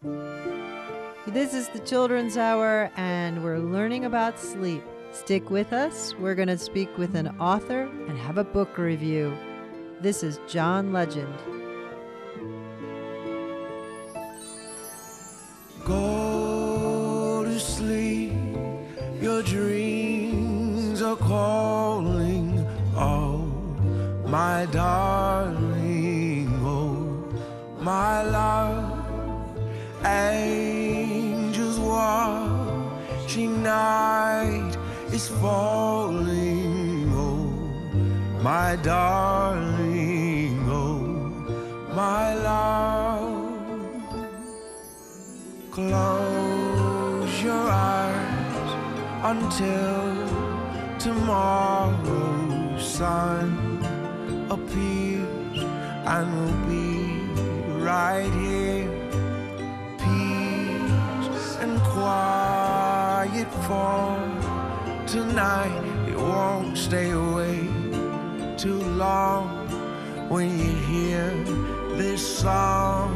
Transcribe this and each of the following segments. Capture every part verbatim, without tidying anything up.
This is the Children's Hour, and we're learning about sleep. Stick with us. We're going to speak with an author and have a book review. This is John Legend. Go to sleep, your dreams are calling. Oh, my darling, oh, my love. Angels watching, night is falling. Oh, my darling, oh, my love. Close your eyes until tomorrow's sun appears, and we'll be right here. And quiet for tonight. It won't stay away too long. When you hear this song,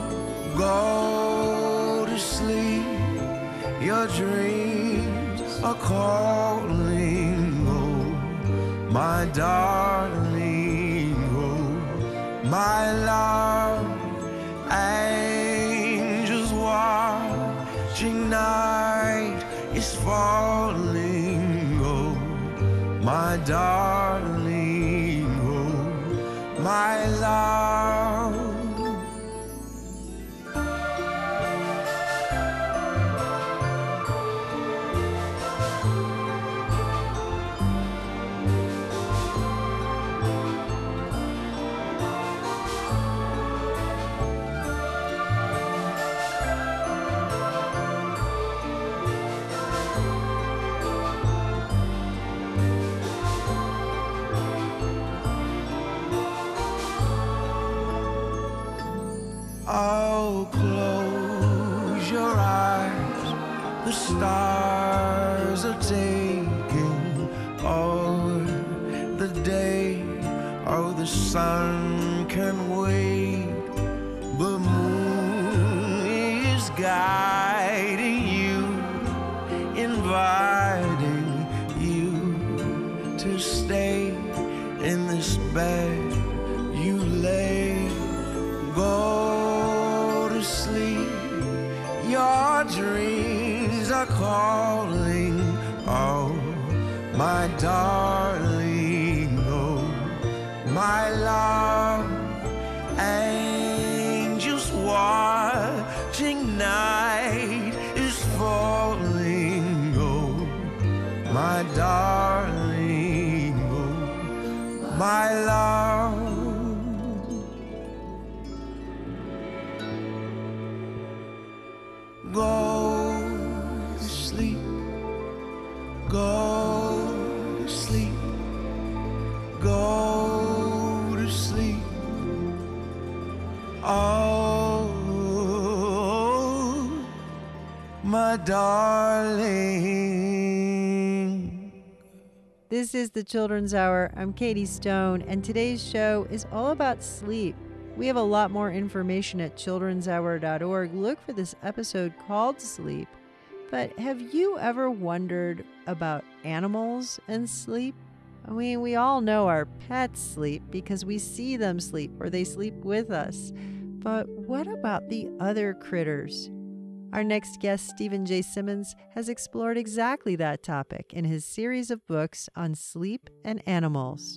go to sleep. Your dreams are calling. Oh, my darling, oh, my love. Angels watching, night is falling. Oh, my darling, oh, my love. Oh, close your eyes. The stars are taking over the day. Oh, the sun can wait. The moon is guiding you, inviting you to stay in this bed you lay. Go to sleep, your dreams are calling. Oh, my darling, oh, my love. Angels watching, night is falling. Oh, my darling, oh, my love. Go to sleep, go to sleep, go to sleep. Oh, my darling. This is the Children's Hour. I'm Katie Stone, and today's show is all about sleep. We have a lot more information at children's hour dot org. Look for this episode called Sleep. But have you ever wondered about animals and sleep? I mean, we all know our pets sleep because we see them sleep or they sleep with us. But what about the other critters? Our next guest, Stephen J. Simmons, has explored exactly that topic in his series of books on sleep and animals.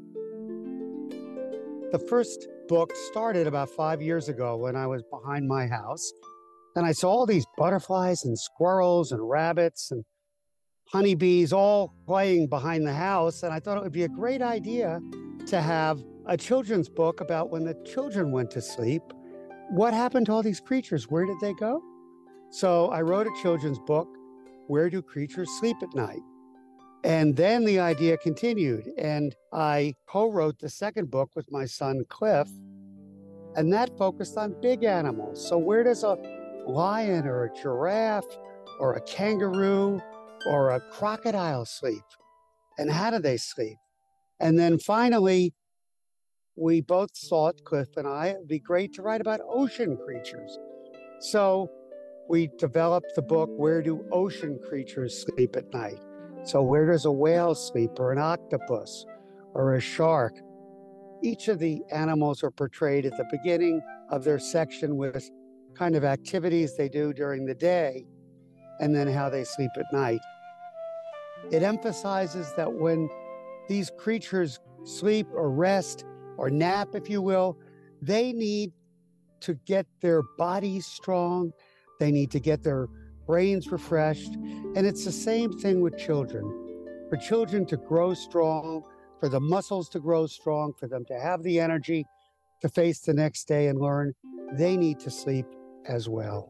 The first book started about five years ago when I was behind my house, and I saw all these butterflies and squirrels and rabbits and honeybees all playing behind the house, and I thought it would be a great idea to have a children's book about when the children went to sleep. What happened to all these creatures? Where did they go? So I wrote a children's book, Where Do Creatures Sleep at Night? And then the idea continued, and I co-wrote the second book with my son, Cliff, and that focused on big animals. So where does a lion or a giraffe or a kangaroo or a crocodile sleep? And how do they sleep? And then finally, we both thought, Cliff and I, it would be great to write about ocean creatures. So we developed the book, Where Do Ocean Creatures Sleep at Night? So where does a whale sleep, or an octopus, or a shark? Each of the animals are portrayed at the beginning of their section with kind of activities they do during the day and then how they sleep at night. It emphasizes that when these creatures sleep or rest or nap, if you will, they need to get their bodies strong. They need to get their brains refreshed. And it's the same thing with children. For children to grow strong, for the muscles to grow strong, for them to have the energy to face the next day and learn, they need to sleep as well.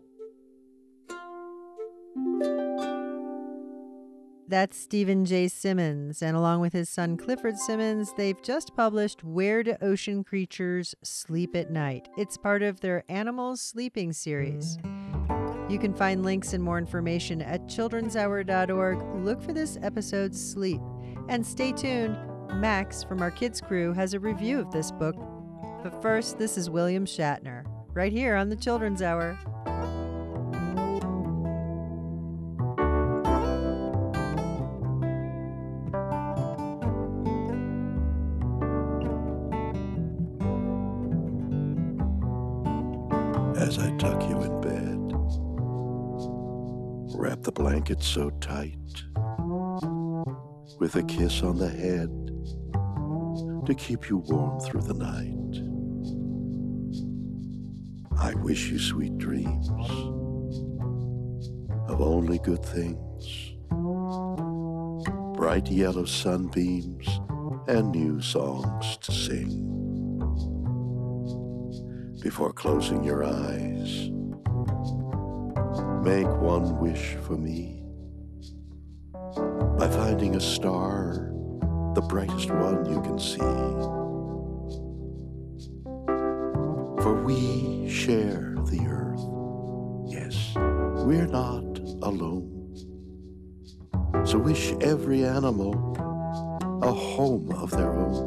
That's Stephen J. Simmons, and along with his son Clifford Simmons, they've just published Where Do Ocean Creatures Sleep at Night? It's part of their Animals Sleeping series. You can find links and more information at children's hour dot org. Look for this episode's Sleep. And stay tuned, Max from our kids crew has a review of this book. But first, this is William Shatner, right here on the Children's Hour. As I tuck you in bed, wrap the blanket so tight, with a kiss on the head to keep you warm through the night. I wish you sweet dreams of only good things, bright yellow sunbeams and new songs to sing. Before closing your eyes, make one wish for me by finding a star, the brightest one you can see. For we share the earth. Yes, we're not alone. So wish every animal a home of their own.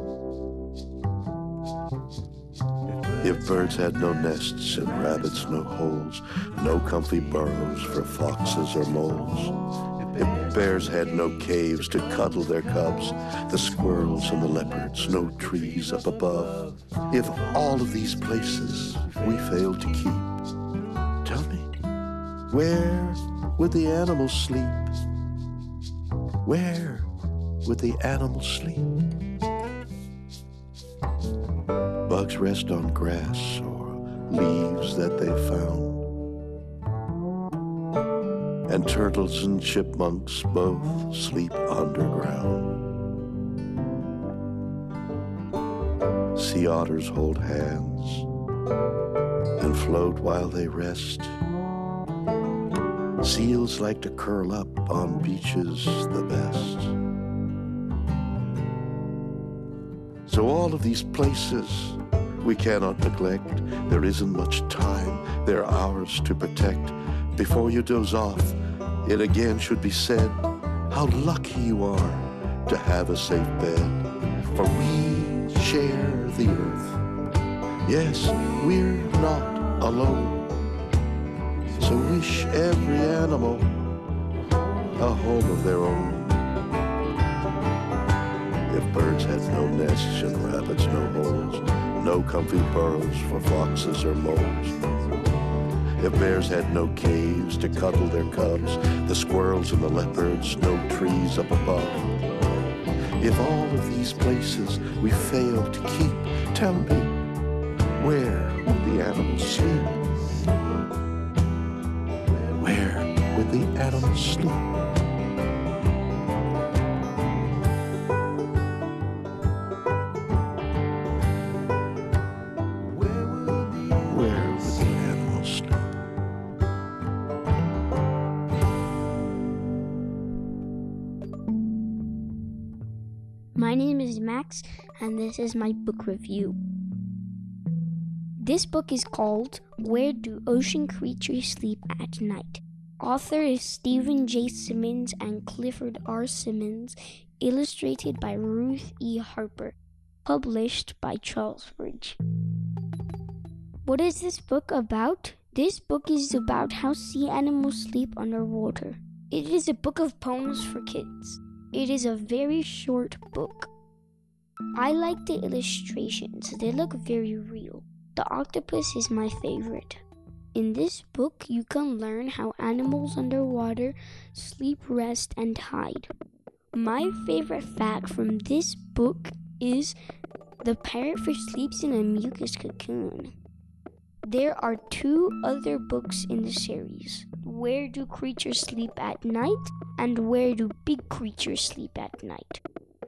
If birds had no nests and rabbits no holes, no comfy burrows for foxes or moles, if bears had no caves to cuddle their cubs, the squirrels and the leopards no trees up above, if all of these places we failed to keep, tell me, where would the animals sleep? Where would the animals sleep? Bugs rest on grass or leaves that they found, and turtles and chipmunks both sleep underground. Sea otters hold hands and float while they rest. Seals like to curl up on beaches the best. So all of these places we cannot neglect. There isn't much time, they're ours to protect. Before you doze off, it again should be said how lucky you are to have a safe bed. For we share the earth. Yes, we're not alone. So wish every animal a home of their own. If birds had no nests and rabbits no holes, no comfy burrows for foxes or moles, if bears had no caves to cuddle their cubs, the squirrels and the leopards no trees up above, if all of these places we failed to keep, tell me, where would the animals sleep? Where would the animals sleep? My name is Max, and this is my book review. This book is called Where Do Ocean Creatures Sleep at Night? Author is Stephen J. Simmons and Clifford R. Simmons, illustrated by Ruth E. Harper, published by Charles Bridge. What is this book about? This book is about how sea animals sleep underwater. It is a book of poems for kids. It is a very short book. I like the illustrations. They look very real. The octopus is my favorite. In this book, you can learn how animals underwater sleep, rest, and hide. My favorite fact from this book is the parrotfish sleeps in a mucus cocoon. There are two other books in the series. Where Do Creatures Sleep at Night? And Where Do Big Creatures Sleep at Night?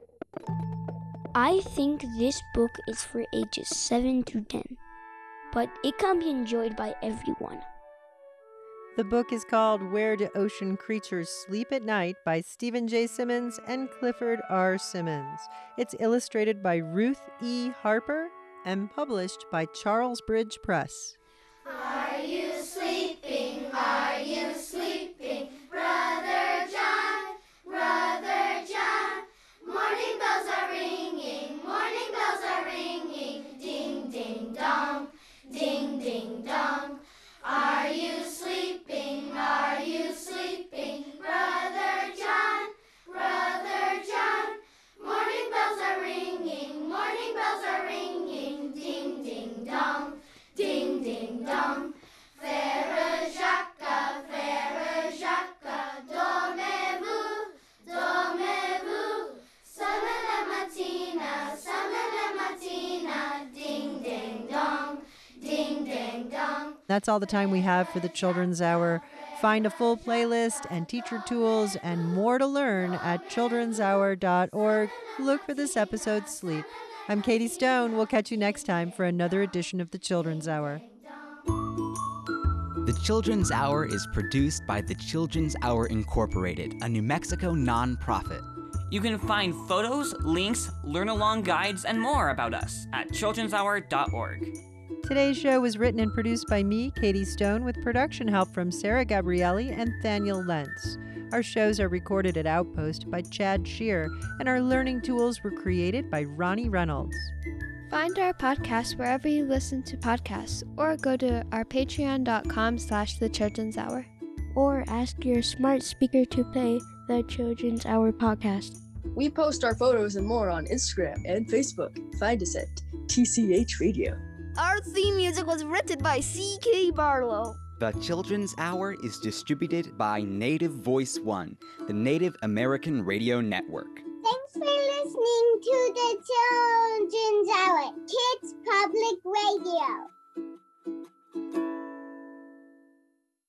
I think this book is for ages seven to ten. But it can be enjoyed by everyone. The book is called Where Do Ocean Creatures Sleep at Night by Stephen J. Simmons and Clifford R. Simmons. It's illustrated by Ruth E. Harper and published by Charles Bridge Press. Are you sleeping? Are you sleeping? Brother John, Brother John. Morning bells are ringing, morning bells are ringing. Ding, ding, dong. Ding, ding, dong. Are you sleeping? Are you sleeping? Brother John, Brother John. Morning bells are ringing, morning bells are ringing. Ding, ding, dong. Ding, ding, dong. Frère Jacques, Frère Jacques, dormez-vous, dormez-vous. Sommes la mattina, sommes la mattina. Ding, ding, dong. Ding, ding, dong. That's all the time we have for the Children's Hour. Find a full playlist and teacher tools and more to learn at children's hour dot org. Look for this episode's Sleep. I'm Katie Stone. We'll catch you next time for another edition of the Children's Hour. The Children's Hour is produced by the Children's Hour Incorporated, a New Mexico nonprofit. You can find photos, links, learn-along guides, and more about us at children's hour dot org. Today's show was written and produced by me, Katie Stone, with production help from Sarah Gabrielli and Thaniel Lentz. Our shows are recorded at Outpost by Chad Shear, and our learning tools were created by Ronnie Reynolds. Find our podcast wherever you listen to podcasts, or go to our patreon dot com slash the Children's Hour. Or ask your smart speaker to play the Children's Hour podcast. We post our photos and more on Instagram and Facebook. Find us at T C H Radio. Our theme music was written by C K Barlow. The Children's Hour is distributed by Native Voice One, the Native American Radio Network. Thanks for listening to the Children's Hour, Kids Public Radio.